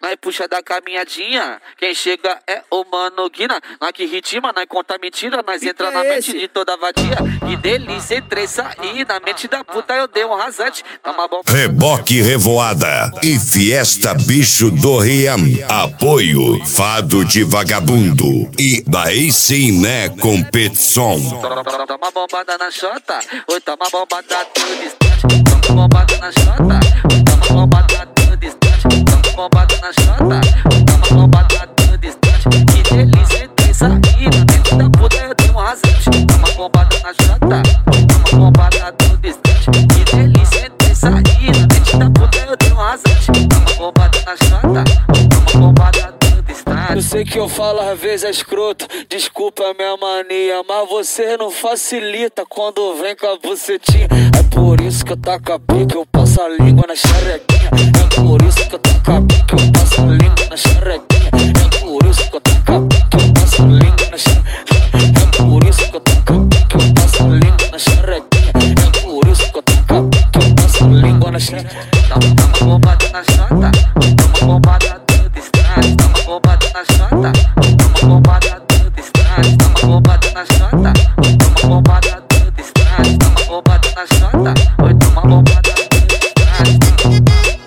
Nós puxa da caminhadinha, quem chega é o Mano Guina. Nós que ritma, nós conta mentira, nós entra na mente de toda vadia. Que delícia, entrei, saí, na mente da puta eu dei um rasante. Toma bom. Reboque Revoada e Fiesta Bicho do Riam. Apoio Fado de Vagabundo e daí sim né competição. Toma bombada na chota, oi toma bombada todo instante. Toma bombada na chota, toma bombada todo instante. Toma bombada na chota, toma bombada todo instante. Que delícia, entrei, saí, na mente da puta eu dei um rasante. Toma bombada na chota, toma bombada todo instante. Que delícia, entrei, saí, na mente da puta eu dei um rasante. Toma bombada na chota, toma bombada todo instante. Eu sei que eu falo às vezes é escroto, desculpa a minha mania, mas você não facilita quando vem com a bucetinha. É por isso que eu taco a pica, eu passo a língua na xerequinha. É por isso que eu taco a pica, eu passo a língua na xerequinha. É por isso que eu taco a pica, eu passo a língua na xerequinha. É por isso que eu taco a pica, eu passo a língua na xerequinha. É por isso que eu taco a pica, eu passo a língua na xerequinha. Toma bombada na chota, toma bombada todo instante. Toma bombada na chota, toma bombada todo instante. Toma bombada na chota, toma bombada todo instante. Toma bombada na chota, oi toma bombada todo instante.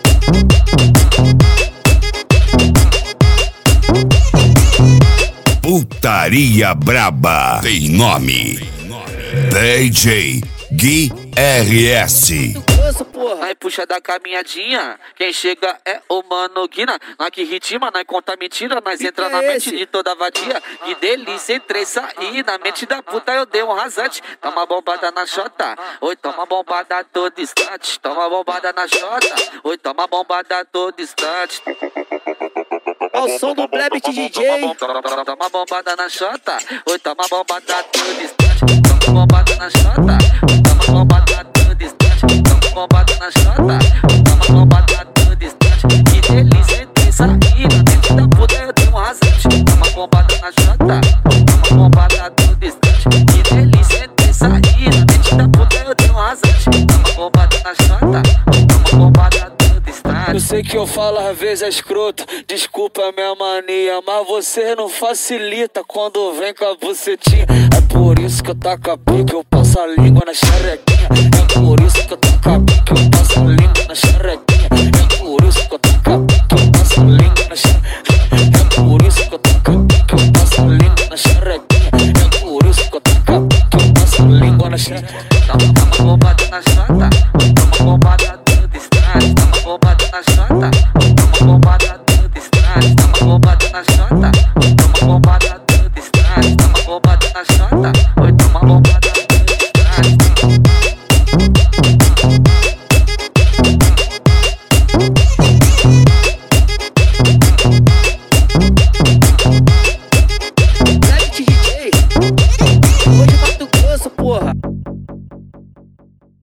Putaria Braba tem nome. DJ Gui RS. Nós puxa da caminhadinha, quem chega é o Mano Guina. Nós que ritma, nós conta mentira, nós entra na mente de toda vadia. Que delícia, entrei, saí, na mente da puta eu dei um rasante. Toma bombada na chota, oi toma bombada todo instante. Toma bombada na chota, oi toma bombada todo instante. Ao som do Blebit DJ. Toma bombada na chota, oi toma bombada todo instante. Toma bombada na chota, toma bombada todo instante. Toma bombada na chota, toma bombada todo instante. Que delícia, entrei, saí, na mente da puta eu dei um rasante. Toma bombada na chota, toma bombada todo instante. Que delícia, entrei, saí, na mente da puta eu dei um rasante. Toma bombada na chota, toma bombada todo instante. Eu sei que eu falo às vezes é escroto, desculpa a minha mania, mas você não facilita quando vem com a bucetinha. É por isso que eu taco a pica, eu passo a língua na xerequinha. É por isso que eu taco a pica, eu passo a língua na xerequinha. É por isso que eu taco a pica, eu passo a língua na xerequinha. É por isso que eu taco a pica, eu passo a língua na xerequinha. É por isso que eu taco a pica, eu passo a língua na xerequinha. Toma bombada na chota, toma bombada todo instante. Toma bombada na chota, toma bombada todo instante. Toma bombada na chota, toma bombada todo instante. Toma bombada na chota.